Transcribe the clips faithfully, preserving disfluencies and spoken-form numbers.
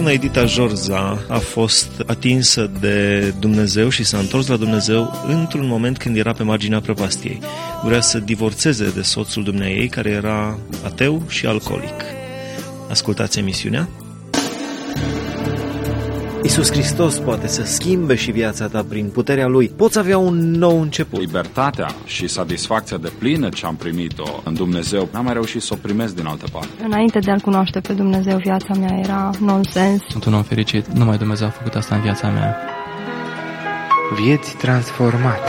Doamna Edita Jorza a fost atinsă de Dumnezeu și s-a întors la Dumnezeu într-un moment când era pe marginea prăpastiei. Vrea să divorțeze de soțul dumneaei, care era ateu și alcoolic. Ascultați emisiunea. Iisus Hristos poate să schimbe și viața ta prin puterea Lui. Poți avea un nou început. Libertatea și satisfacția de plină ce am primit-o în Dumnezeu, n-am mai reușit să o primesc din altă parte. Înainte de a-L cunoaște pe Dumnezeu, viața mea era nonsens. Sunt un om fericit. Numai Dumnezeu a făcut asta în viața mea. Vieți transformate.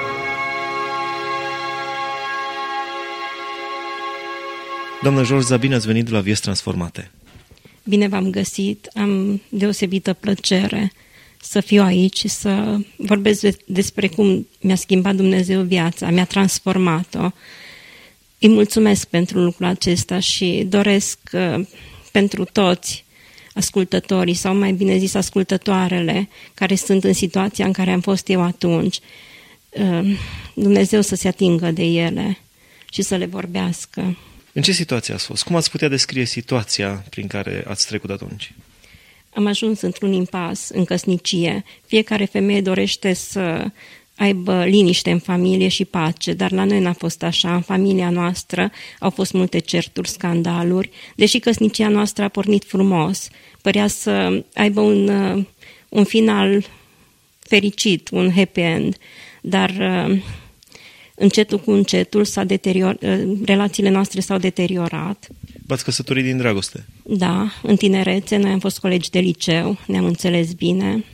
Doamna Jorza, bine ați venit la Vieți Transformate. Bine v-am găsit, am deosebită plăcere să fiu aici și să vorbesc de, despre cum mi-a schimbat Dumnezeu viața, mi-a transformat-o. Îi mulțumesc pentru lucrul acesta și doresc uh, pentru toți ascultătorii, sau mai bine zis ascultătoarele, care sunt în situația în care am fost eu atunci, uh, Dumnezeu să se atingă de ele și să le vorbească. În ce situație ați fost? Cum ați putea descrie situația prin care ați trecut atunci? Am ajuns într-un impas în căsnicie. Fiecare femeie dorește să aibă liniște în familie și pace, dar la noi n-a fost așa. În familia noastră au fost multe certuri, scandaluri, deși căsnicia noastră a pornit frumos. Părea să aibă un, un final fericit, un happy end, dar încetul cu încetul s-a deterior... relațiile noastre s-au deteriorat. V-ați căsătorit din dragoste? Da, în tinerețe, noi am fost colegi de liceu, ne-am înțeles bine.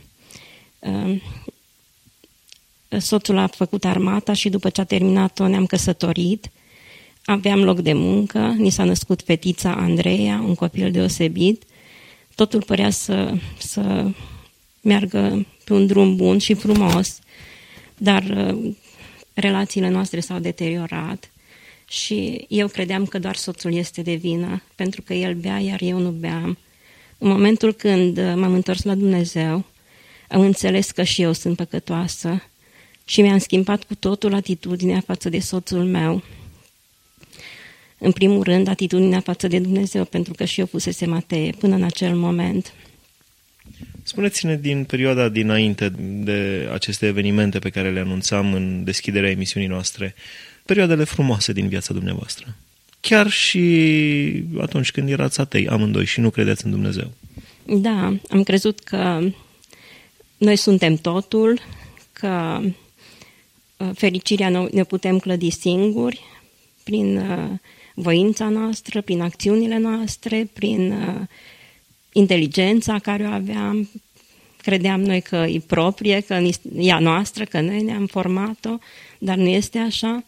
Soțul a făcut armata și după ce a terminat-o ne-am căsătorit. Aveam loc de muncă, ni s-a născut fetița Andreea, un copil deosebit. Totul părea să, să meargă pe un drum bun și frumos, dar relațiile noastre s-au deteriorat și eu credeam că doar soțul este de vină, pentru că el bea, iar eu nu beam. În momentul când m-am întors la Dumnezeu, am înțeles că și eu sunt păcătoasă și mi-am schimbat cu totul atitudinea față de soțul meu. În primul rând, atitudinea față de Dumnezeu, pentru că și eu fusesem atee până în acel moment. Spuneți-ne din perioada dinainte de aceste evenimente pe care le anunțam în deschiderea emisiunii noastre, perioadele frumoase din viața dumneavoastră. Chiar și atunci când erați atei amândoi și nu credeți în Dumnezeu. Da, am crezut că noi suntem totul, că fericirea ne putem clădi singuri prin voința noastră, prin acțiunile noastre, prin inteligența care o aveam. Credeam noi că e proprie, că e a noastră, că noi ne-am format-o, dar nu este așa.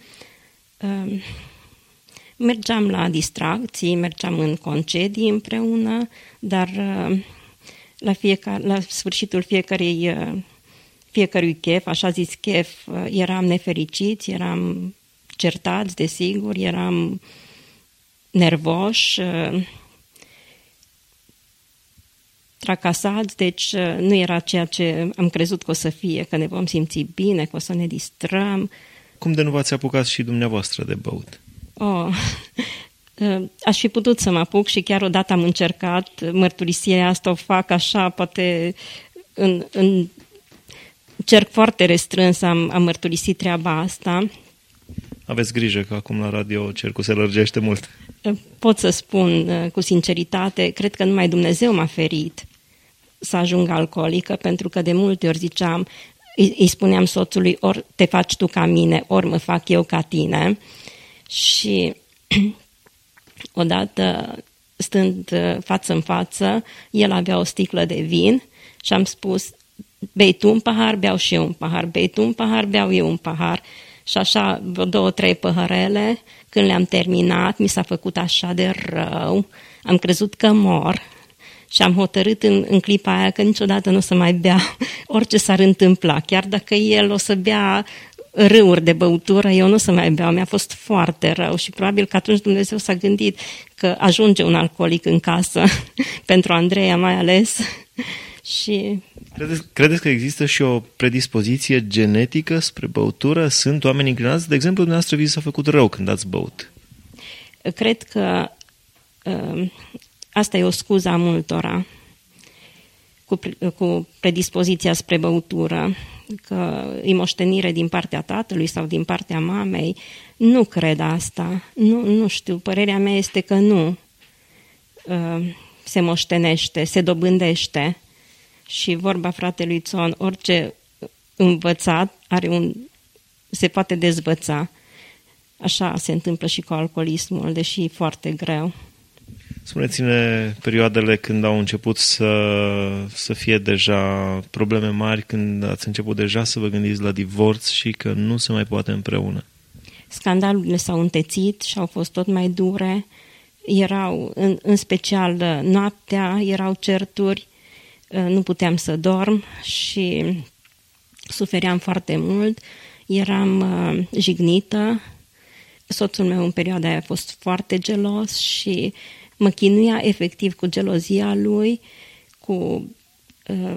Mergeam la distracții, mergeam în concedii împreună, dar la, fiecare, la sfârșitul fiecărui, fiecărui chef, așa zis chef, eram nefericiți, eram certați, desigur, eram nervoși, tracasați, deci nu era ceea ce am crezut că o să fie, că ne vom simți bine, că o să ne distrăm. Cum de nu v-ați apucat și dumneavoastră de băut? Oh, aș fi putut să mă apuc și chiar odată am încercat, mărturisirea asta o fac așa, poate în, în cerc foarte restrâns am, am mărturisit treaba asta. Aveți grijă că acum la radio cercul se lărgește mult. Pot să spun cu sinceritate, cred că numai Dumnezeu m-a ferit să ajung alcoolică, pentru că de multe ori ziceam, îi, îi spuneam soțului, ori te faci tu ca mine, ori mă fac eu ca tine. Și odată, stând față în față, el avea o sticlă de vin și am spus, bei tu un pahar, beau și eu un pahar, bei tu un pahar, beau eu un pahar. Și așa, vreo două, trei păhărele, când le-am terminat, mi s-a făcut așa de rău, am crezut că mor și am hotărât în, în clipa aia că niciodată nu o să mai bea orice s-ar întâmpla, chiar dacă el o să bea râuri de băutură, eu nu o să mai beau, mi-a fost foarte rău și probabil că atunci Dumnezeu s-a gândit că ajunge un alcoolic în casă, pentru Andreea mai ales. Și... Credeți, credeți că există și o predispoziție genetică spre băutură? Sunt oameni inclinați? De exemplu, dumneavoastră vi s-a făcut rău când ați băut. Cred că uh, asta e o scuză a multora. cu, cu predispoziția spre băutură, că e moștenire din partea tatălui sau din partea mamei. Nu cred asta. Nu, nu știu. Părerea mea este că nu se moștenește, se dobândește. Și vorba fratelui Țon, orice învățat are un, se poate dezvăța. Așa se întâmplă și cu alcoolismul, deși e foarte greu. Spuneți-ne perioadele când au început să, să fie deja probleme mari, când ați început deja să vă gândiți la divorț și că nu se mai poate împreună. Scandalurile s-au întețit și au fost tot mai dure. Erau, în, în special noaptea, erau certuri, nu puteam să dorm și sufeream foarte mult. Eram jignită. Soțul meu în perioada aia a fost foarte gelos și mă chinuia efectiv cu gelozia lui, cu uh,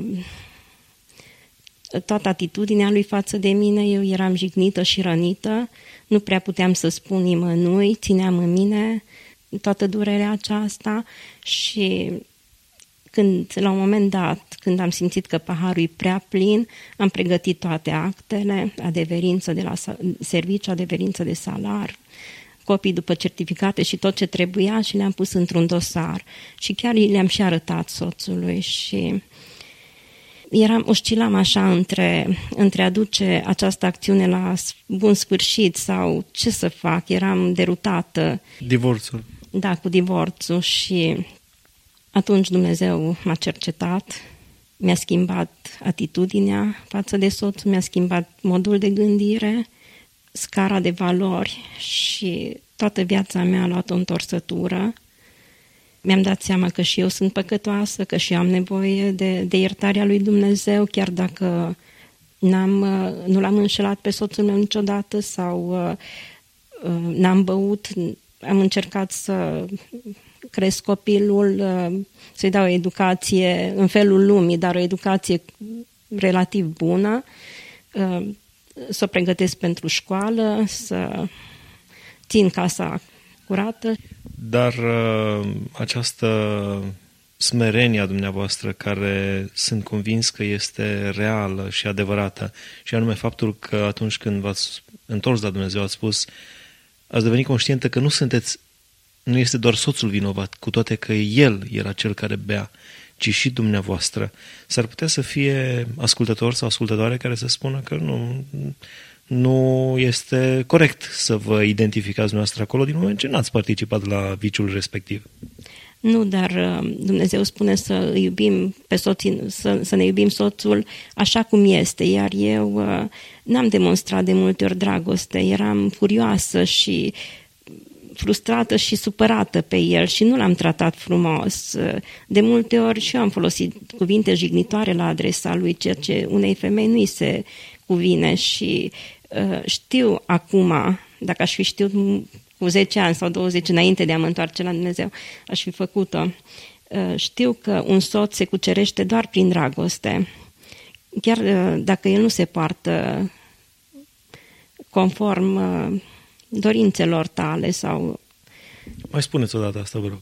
toată atitudinea lui față de mine. Eu eram jignită și rănită, nu prea puteam să spun nimănui, țineam în mine toată durerea aceasta și când, la un moment dat, când am simțit că paharul e prea plin, am pregătit toate actele, adeverință de la serviciu, adeverință de salar, copii după certificate și tot ce trebuia și le-am pus într-un dosar. Și chiar le-am și arătat soțului și eram, oscilam așa între, între a duce această acțiune la bun sfârșit sau ce să fac, eram derutată. Divorțul. Da, cu divorțul și atunci Dumnezeu m-a cercetat, mi-a schimbat atitudinea față de soț, mi-a schimbat modul de gândire, scara de valori și toată viața mea a luat o întorsătură. Mi-am dat seama că și eu sunt păcătoasă, că și eu am nevoie de, de iertarea lui Dumnezeu, chiar dacă n-am, nu l-am înșelat pe soțul meu niciodată sau uh, n-am băut, am încercat să cresc copilul, uh, să-i dau o educație în felul lumii, dar o educație relativ bună, uh, să o pregătesc pentru școală, să țin casa curată. Dar uh, această smerenie a dumneavoastră, care sunt convins că este reală și adevărată, și anume faptul că atunci când v-ați întors la Dumnezeu, ați spus, ați devenit conștientă că nu sunteți, nu este doar soțul vinovat, cu toate că el era cel care bea, ci și dumneavoastră. S-ar putea să fie ascultător sau ascultătoare care să spună că nu, nu este corect să vă identificați dumneavoastră acolo din moment ce n-ați participat la viciul respectiv. Nu, dar Dumnezeu spune să iubim pe soții, să, să ne iubim soțul așa cum este, iar eu n-am demonstrat de multe ori dragoste, eram furioasă și frustrată și supărată pe el și nu l-am tratat frumos. De multe ori și eu am folosit cuvinte jignitoare la adresa lui, ceea ce unei femei nu-i se cuvine și uh, știu acum, dacă aș fi știut cu zece ani sau douăzeci înainte de a mă întoarce la Dumnezeu, aș fi făcut-o. Uh, știu că un soț se cucerește doar prin dragoste. Chiar uh, dacă el nu se poartă conform uh, dorințelor tale sau... Mai spuneți o dată asta, vă rog.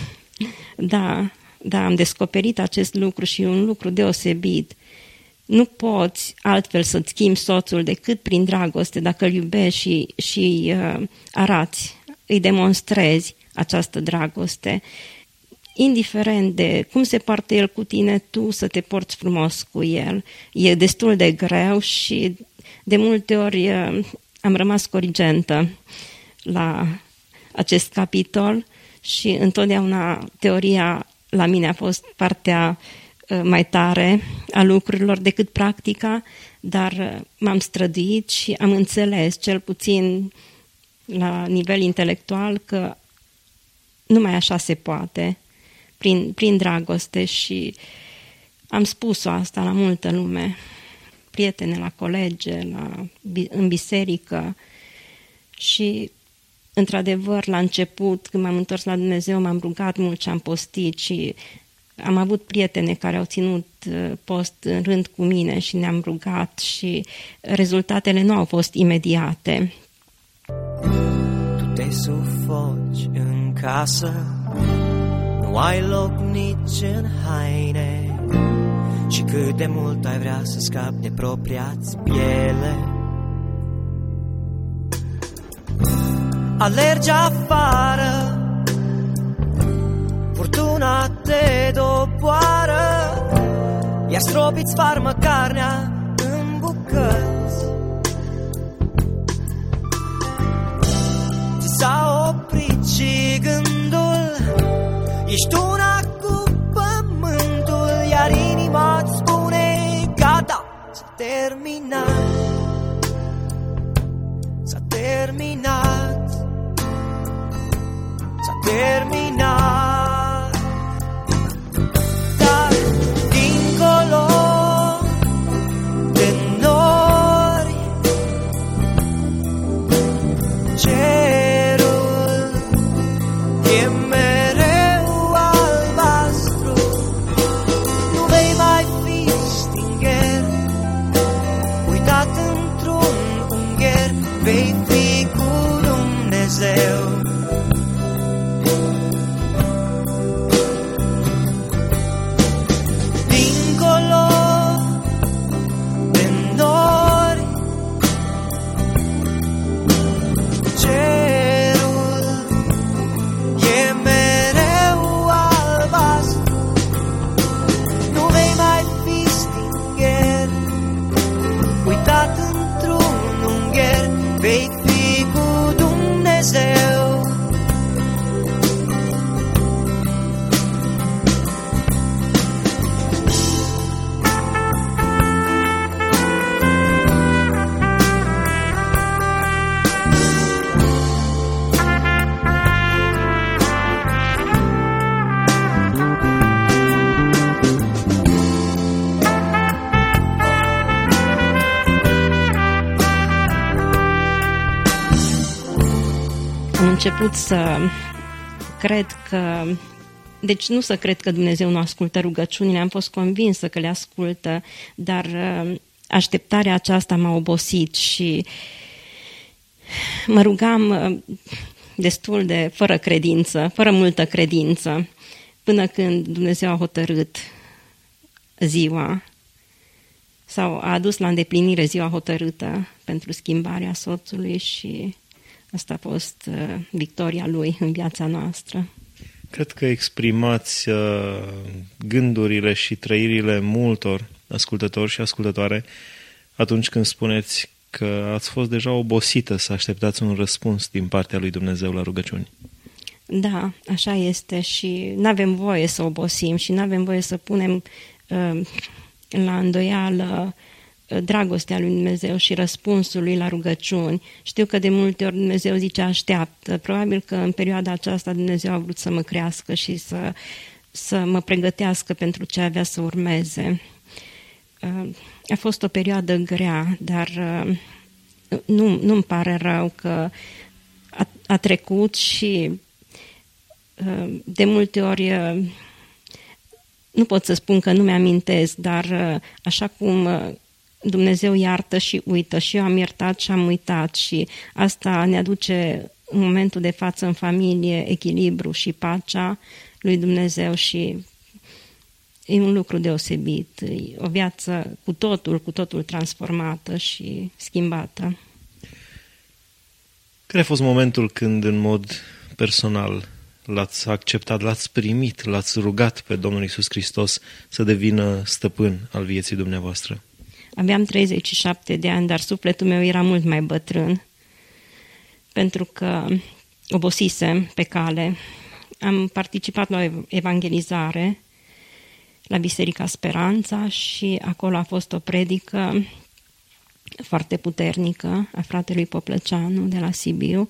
Da, da, am descoperit acest lucru și un lucru deosebit. Nu poți altfel să-ți schimbi soțul decât prin dragoste, dacă îl iubești și, și uh, arați, îi demonstrezi această dragoste. Indiferent de cum se poartă el cu tine, tu să te porți frumos cu el. E destul de greu și de multe ori uh, am rămas corigentă la acest capitol și întotdeauna teoria la mine a fost partea mai tare a lucrurilor decât practica, dar m-am străduit și am înțeles, cel puțin la nivel intelectual, că numai așa se poate, prin, prin dragoste, și am spus-o asta la multă lume, prietene, la colege, la, în biserică și într-adevăr la început, când m-am întors la Dumnezeu, m-am rugat mult și am postit și am avut prietene care au ținut post în rând cu mine și ne-am rugat și rezultatele nu au fost imediate. Tu te sufoci în casă, nu ai loc nici în haine, și cât de mult ai vrea să scapi de propria-ți piele. Alergi afară, furtuna te doboară, iar stropii-ți farmă carnea în bucăți. Ți s-a oprit și gândul, ești una cu pământul, iar inima-ți spune gata, s-a terminat, s-a terminat, s-a terminat. Dar dincolo de nori, cerul e mereu albastru, nu vei mai fi stingher, uitat într-un ungher, vei fi cu Dumnezeu. Dincolo de nori, cerul e mereu albastru, nu vei mai fi stingher, uitat într-un ungher, vei fi cu Dumnezeu. Am început să cred că, deci nu să cred că Dumnezeu nu ascultă rugăciunile, am fost convinsă că le ascultă, dar așteptarea aceasta m-a obosit și mă rugam destul de fără credință, fără multă credință, până când Dumnezeu a hotărât ziua sau a adus la îndeplinire ziua hotărâtă pentru schimbarea soțului și asta a fost uh, victoria lui în viața noastră. Cred că exprimați uh, gândurile și trăirile multor ascultători și ascultătoare atunci când spuneți că ați fost deja obosită să așteptați un răspuns din partea lui Dumnezeu la rugăciuni. Da, așa este și n-avem voie să obosim și n-avem voie să punem uh, la îndoială dragostea lui Dumnezeu și răspunsul lui la rugăciuni. Știu că de multe ori Dumnezeu zice așteaptă. Probabil că în perioada aceasta Dumnezeu a vrut să mă crească și să, să mă pregătească pentru ce avea să urmeze. A fost o perioadă grea, dar nu, nu-mi pare rău că a, a trecut și de multe ori nu pot să spun că nu mi-amintesc, dar așa cum Dumnezeu iartă și uită și eu am iertat și am uitat și asta ne aduce în momentul de față în familie echilibru și pacea lui Dumnezeu și e un lucru deosebit, e o viață cu totul, cu totul transformată și schimbată. Care a fost momentul când în mod personal l-ați acceptat, l-ați primit, l-ați rugat pe Domnul Iisus Hristos să devină stăpân al vieții dumneavoastră? Aveam treizeci și șapte de ani, dar sufletul meu era mult mai bătrân, pentru că obosisem pe cale. Am participat la o evangelizare la Biserica Speranța și acolo a fost o predică foarte puternică a fratelui Poplăceanu de la Sibiu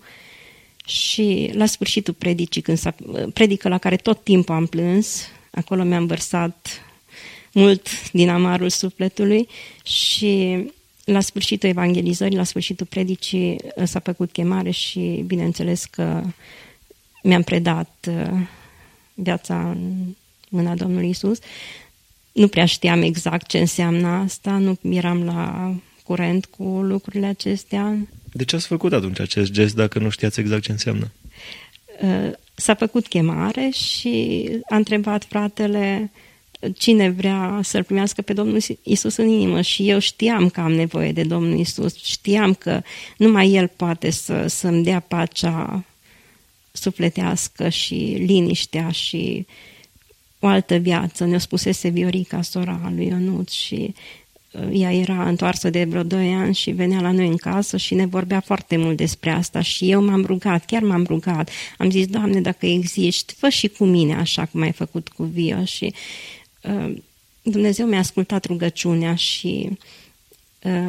și la sfârșitul predicii, când s-a, predică la care tot timpul am plâns, acolo mi-am vărsat mult din amarul sufletului și la sfârșitul evangelizării, la sfârșitul predicii s-a făcut chemare și bineînțeles că mi-am predat viața în mâna Domnului Iisus. Nu prea știam exact ce înseamnă asta, nu eram la curent cu lucrurile acestea. De ce ați făcut atunci acest gest dacă nu știați exact ce înseamnă? S-a făcut chemare și a întrebat fratele cine vrea să-L primească pe Domnul Iisus în inimă. Și eu știam că am nevoie de Domnul Iisus, știam că numai El poate să, să-mi dea pacea sufletească și liniștea și o altă viață. Ne-o spusese Viorica, sora lui Ionuț, și ea era întoarsă de vreo doi ani și venea la noi în casă și ne vorbea foarte mult despre asta și eu m-am rugat, chiar m-am rugat. Am zis, Doamne, dacă existi, fă și cu mine așa cum ai făcut cu Vio. Și uh, Dumnezeu mi-a ascultat rugăciunea și uh,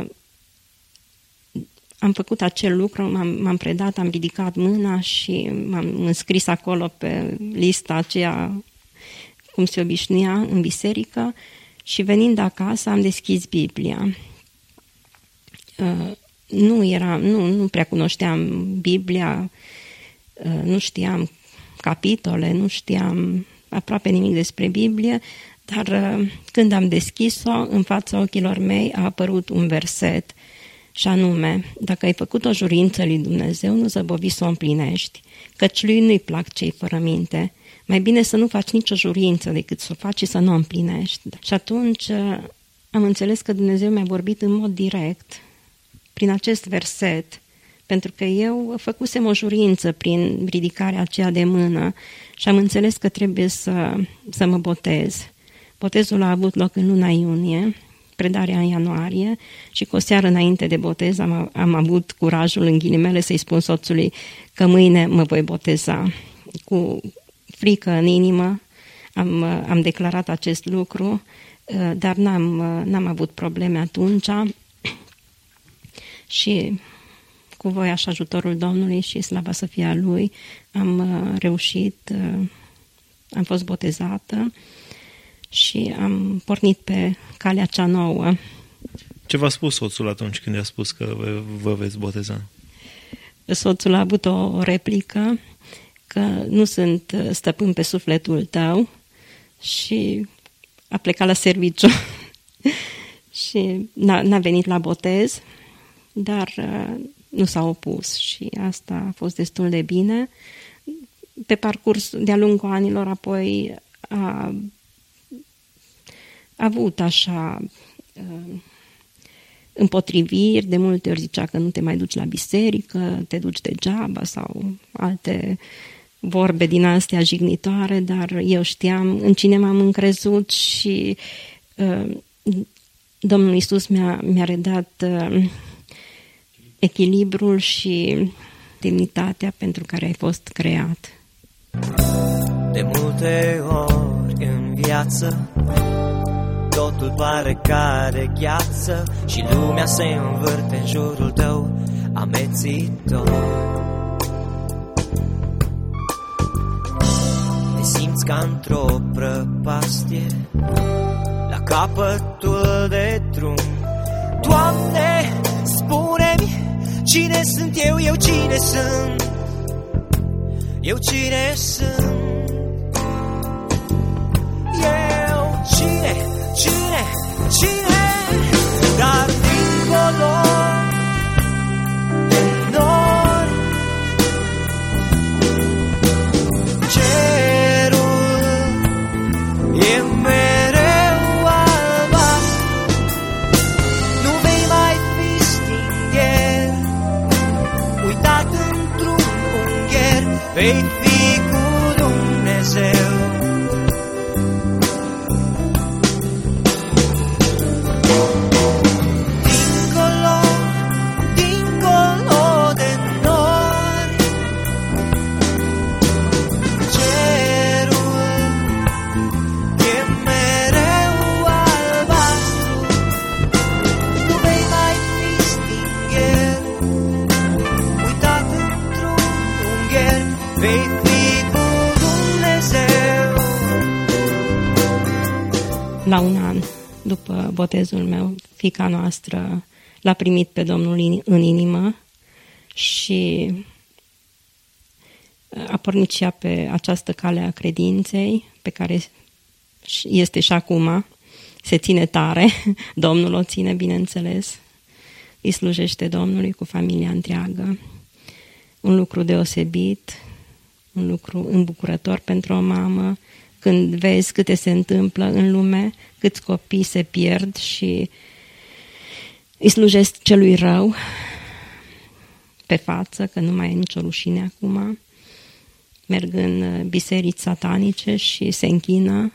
am făcut acel lucru, m-am, m-am predat, am ridicat mâna și m-am înscris acolo pe lista aceea cum se obișnuia în biserică. Și venind acasă am deschis Biblia. Uh, nu, era, nu, nu prea cunoșteam Biblia, uh, nu știam capitole, nu știam aproape nimic despre Biblie, dar uh, când am deschis-o, în fața ochilor mei a apărut un verset, și anume, dacă ai făcut o jurință lui Dumnezeu, nu zăbovi să o împlinești, căci lui nu-i plac cei fără minte. Mai bine să nu faci nicio jurință decât să o faci și să nu o împlinești. Și atunci am înțeles că Dumnezeu mi-a vorbit în mod direct prin acest verset, pentru că eu făcusem o jurință prin ridicarea aceea de mână și am înțeles că trebuie să, să mă botez. Botezul a avut loc în luna iunie, predarea în ianuarie, și cu o seară înainte de botez am, am avut curajul, în ghilimele, să-i spun soțului că mâine mă voi boteza. Cu frică în inimă am, am declarat acest lucru, dar n-am, n-am avut probleme atunci și cu voia și ajutorul Domnului și slava să fie a Lui am reușit, am fost botezată și am pornit pe calea cea nouă. Ce v-a spus soțul atunci când i-a spus că vă, vă veți boteza? Soțul a avut o replică că nu sunt stăpân pe sufletul tău și a plecat la serviciu și n-a, n-a venit la botez, dar uh, nu s-a opus și asta a fost destul de bine. Pe parcurs, de-a lungul anilor, apoi a, a avut așa uh, împotriviri, de multe ori zicea că nu te mai duci la biserică, te duci degeaba sau alte vorbe din astea jignitoare, dar eu știam în cine m-am încrezut și uh, Domnul Iisus mi-a, mi-a redat uh, echilibrul și demnitatea pentru care ai fost creat. De multe ori în viață totul pare ca de gheață și lumea se învârte în jurul tău amețitor. Te simți ca într-o prăpastie la capătul de drum. Doamne, spune-mi cine sunt eu, eu cine sunt, eu cine sunt, eu cine, cine, cine, dar dincolo de nori, cerul e mereu albastru, nu vei mai fi stingher, uitat într-un ungher, vei fi cu Dumnezeu. La un an după botezul meu, fiica noastră l-a primit pe Domnul în inimă și a pornit și ea pe această cale a credinței, pe care este și acum, se ține tare, Domnul o ține, bineînțeles, îi slujește Domnului cu familia întreagă. Un lucru deosebit, un lucru îmbucurător pentru o mamă, când vezi câte se întâmplă în lume, câți copii se pierd și îi slujesc celui rău pe față, că nu mai e nicio rușine acum, merg în biserici satanice și se închină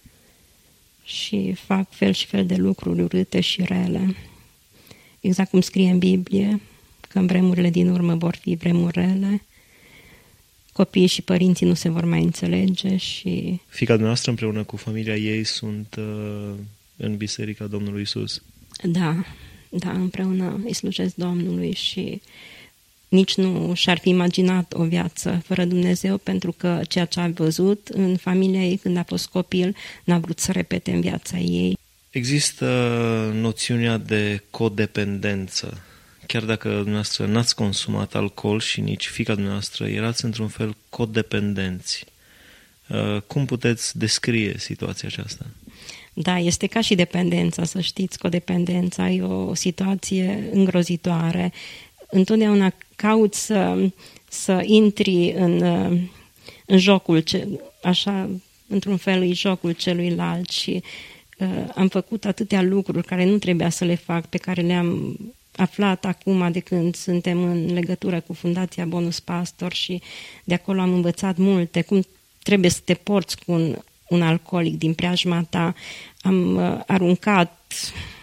și fac fel și fel de lucruri urâte și rele. Exact cum scrie în Biblie, că în vremurile din urmă vor fi vremuri rele, copiii și părinții nu se vor mai înțelege și... Fiica dumneavoastră împreună cu familia ei sunt uh, în Biserica Domnului Iisus. Da, da, împreună îi slujesc Domnului și nici nu și-ar fi imaginat o viață fără Dumnezeu, pentru că ceea ce a văzut în familia ei când a fost copil n-a vrut să repete în viața ei. Există noțiunea de codependență. Chiar dacă dumneavoastră n-ați consumat alcool și nici fiica dumneavoastră, erați într-un fel codependenți. Cum puteți descrie situația aceasta? Da, este ca și dependența, să știți, codependența e o situație îngrozitoare. Întotdeauna cauți să, să intri în, în jocul, ce, așa, într-un fel, e jocul celuilalt și uh, am făcut atâtea lucruri care nu trebuia să le fac, pe care le-am aflat acum de când suntem în legătură cu Fundația Bonus Pastor și de acolo am învățat multe, cum trebuie să te porți cu un, un alcoolic din preajma ta. Am uh, aruncat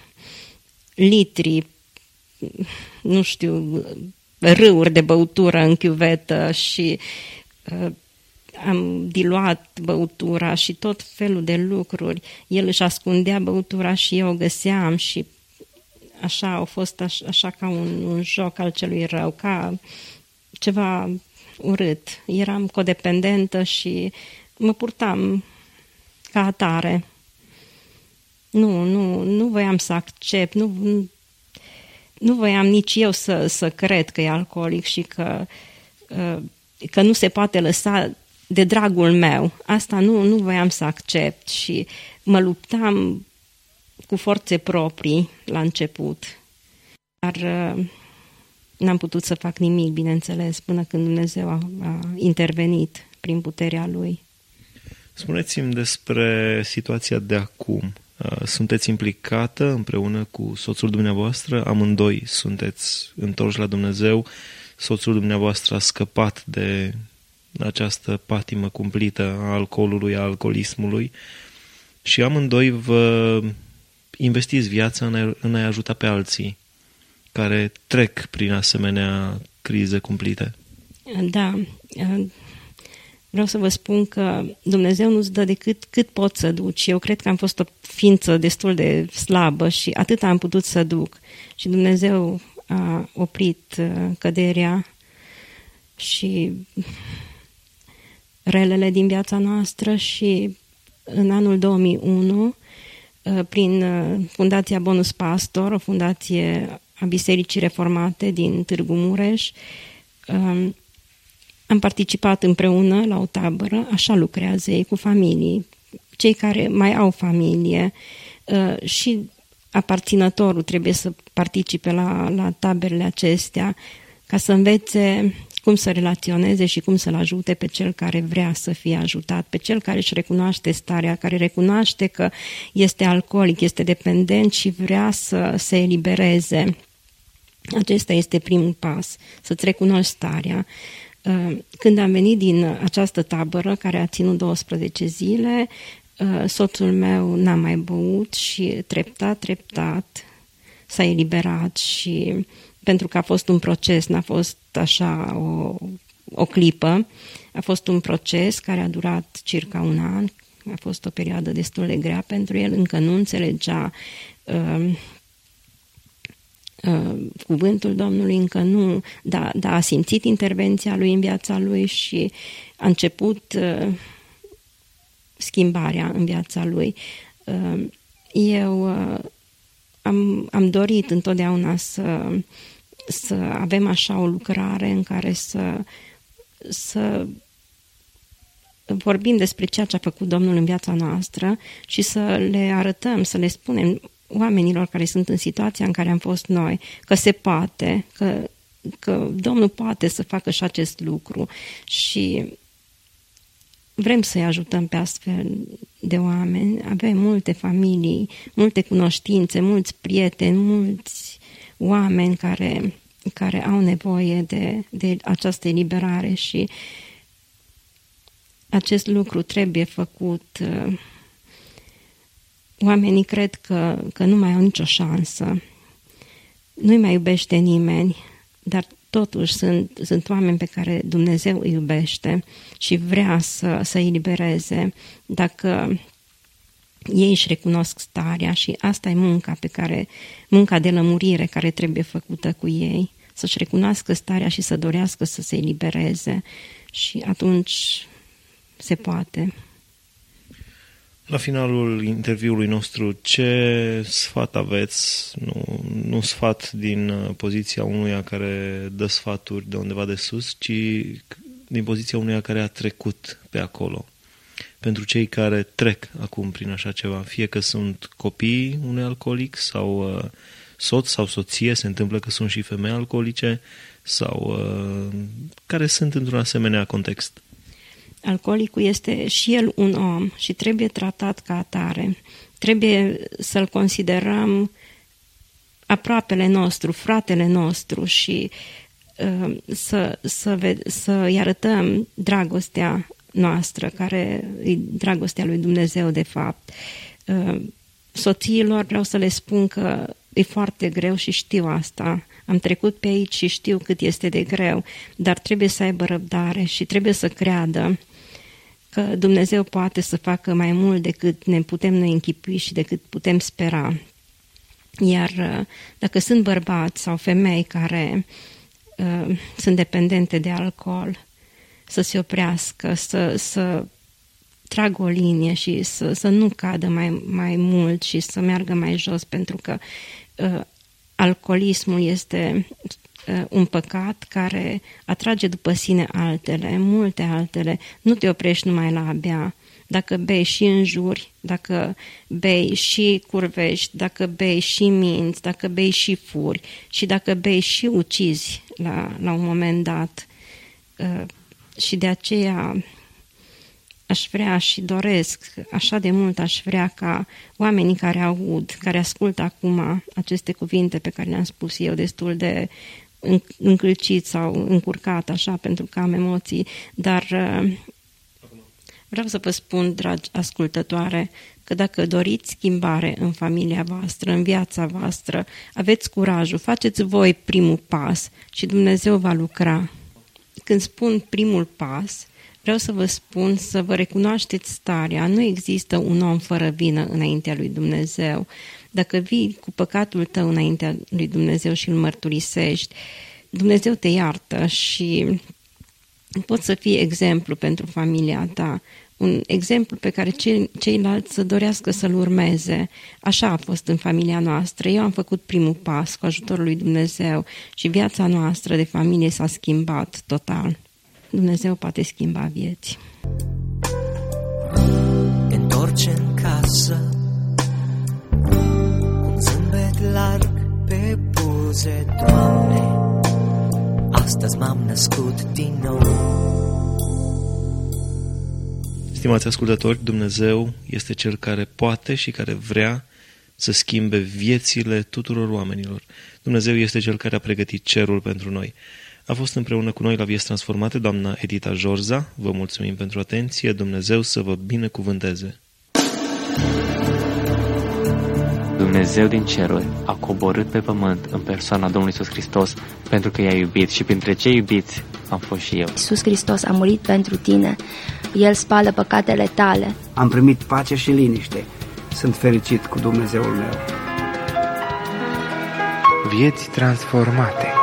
litri, nu știu, râuri de băutură în chiuvetă și uh, am diluat băutura și tot felul de lucruri. El își ascundea băutura și eu o găseam și așa a fost așa, așa ca un, un joc al celui rău, ca ceva urât. Eram codependentă și mă purtam ca atare. Nu, nu, nu voiam să accept, nu, nu, nu voiam nici eu să, să cred că e alcoolic și că, că nu se poate lăsa de dragul meu. Asta nu, nu voiam să accept și mă luptam cu forțe proprii la început. Dar n-am putut să fac nimic, bineînțeles, până când Dumnezeu a, a intervenit prin puterea Lui. Spuneți-mi despre situația de acum. Sunteți implicată împreună cu soțul dumneavoastră? Amândoi sunteți întorși la Dumnezeu? Soțul dumneavoastră a scăpat de această patimă cumplită a alcoolului, a alcoolismului și amândoi vă investiți viața în a-i ajuta pe alții care trec prin asemenea crize cumplite. Da, vreau să vă spun că Dumnezeu nu-ți dă decât cât poți să duci. Eu cred că am fost o ființă destul de slabă și atât am putut să duc. Și Dumnezeu a oprit căderea și relele din viața noastră și în anul două mii unu, prin Fundația Bonus Pastor, o fundație a Bisericii Reformate din Târgu Mureș, am participat împreună la o tabără, așa lucrează ei cu familii, cei care mai au familie și aparținătorul trebuie să participe la, la taberele acestea ca să învețe cum să relaționeze și cum să-l ajute pe cel care vrea să fie ajutat, pe cel care își recunoaște starea, care recunoaște că este alcoolic, este dependent și vrea să se elibereze. Acesta este primul pas, să-ți recunoști starea. Când am venit din această tabără, care a ținut douăsprezece zile, soțul meu n-a mai băut și treptat, treptat s-a eliberat și pentru că a fost un proces, n-a fost așa o, o clipă, a fost un proces care a durat circa un an, a fost o perioadă destul de grea pentru el, încă nu înțelegea uh, uh, cuvântul Domnului, încă nu, dar da, a simțit intervenția lui în viața lui și a început uh, schimbarea în viața lui. Uh, eu uh, am, am dorit întotdeauna să să avem așa o lucrare în care să, să vorbim despre ceea ce a făcut Domnul în viața noastră și să le arătăm, să le spunem oamenilor care sunt în situația în care am fost noi, că se poate, că, că Domnul poate să facă și acest lucru. Și vrem să-i ajutăm pe astfel de oameni. Avem multe familii, multe cunoștințe, mulți prieteni, mulți oameni care, care au nevoie de, de această eliberare și acest lucru trebuie făcut. Oamenii cred că, că nu mai au nicio șansă. Nu-i mai iubește nimeni, dar totuși sunt, sunt oameni pe care Dumnezeu îi iubește și vrea să, să îi elibereze dacă ei își recunosc starea și asta e munca pe care, munca de lămurire care trebuie făcută cu ei, să-și recunoască starea și să dorească să se elibereze și atunci se poate. La finalul interviului nostru, ce sfat aveți? Nu, nu sfat din poziția unuia care dă sfaturi de undeva de sus, ci din poziția unuia care a trecut pe acolo. Pentru cei care trec acum prin așa ceva, fie că sunt copii unui alcoolic sau uh, soț sau soție, se întâmplă că sunt și femei alcoolice sau uh, care sunt într-un asemenea context. Alcoolicul este și el un om și trebuie tratat ca atare. Trebuie să-l considerăm aproapele nostru, fratele nostru și uh, să, să, ve- să-i arătăm dragostea noastră, care e dragostea lui Dumnezeu de fapt. Uh, soțiilor vreau să le spun că e foarte greu și știu asta. Am trecut pe aici și știu cât este de greu, dar trebuie să aibă răbdare și trebuie să creadă că Dumnezeu poate să facă mai mult decât ne putem noi închipui și decât putem spera. Iar dacă sunt bărbați sau femei care uh, sunt dependente de alcool, să se oprească, să, să tragă o linie și să, să nu cadă mai, mai mult și să meargă mai jos, pentru că uh, alcoolismul este uh, un păcat care atrage după sine altele, multe altele. Nu te oprești numai la a bea. Dacă bei și înjuri, dacă bei și curvești, dacă bei și minți, dacă bei și furi și dacă bei și ucizi la, la un moment dat. Uh, și de aceea aș vrea și doresc, așa de mult aș vrea ca oamenii care aud, care ascultă acum aceste cuvinte pe care le-am spus eu destul de încălcit sau încurcat așa pentru că am emoții, dar vreau să vă spun, dragi ascultătoare, că dacă doriți schimbare în familia voastră, în viața voastră, aveți curajul, faceți voi primul pas și Dumnezeu va lucra. Când spun primul pas, vreau să vă spun să vă recunoașteți starea. Nu există un om fără vină înaintea lui Dumnezeu. Dacă vii cu păcatul tău înaintea lui Dumnezeu și îl mărturisești, Dumnezeu te iartă și poți să fii exemplu pentru familia ta. Un exemplu pe care cei, ceilalți să dorească să-l urmeze. Așa a fost în familia noastră. Eu am făcut primul pas cu ajutorul lui Dumnezeu și viața noastră de familie s-a schimbat total. Dumnezeu poate schimba vieți. Întorce în casă, un zâmbet larg pe buze, Doamne, astăzi m-am născut din nou. Stimați ascultători, Dumnezeu este Cel care poate și care vrea să schimbe viețile tuturor oamenilor. Dumnezeu este Cel care a pregătit cerul pentru noi. A fost împreună cu noi la Vieți Transformate doamna Edita Jorza. Vă mulțumim pentru atenție. Dumnezeu să vă binecuvânteze. Dumnezeu din ceruri a coborât pe pământ în persoana Domnului Iisus Hristos pentru că i-a iubit și printre cei iubiți am fost și eu. Iisus Hristos a murit pentru tine. El spală păcatele tale. Am primit pace și liniște. Sunt fericit cu Dumnezeul meu. Vieți transformate.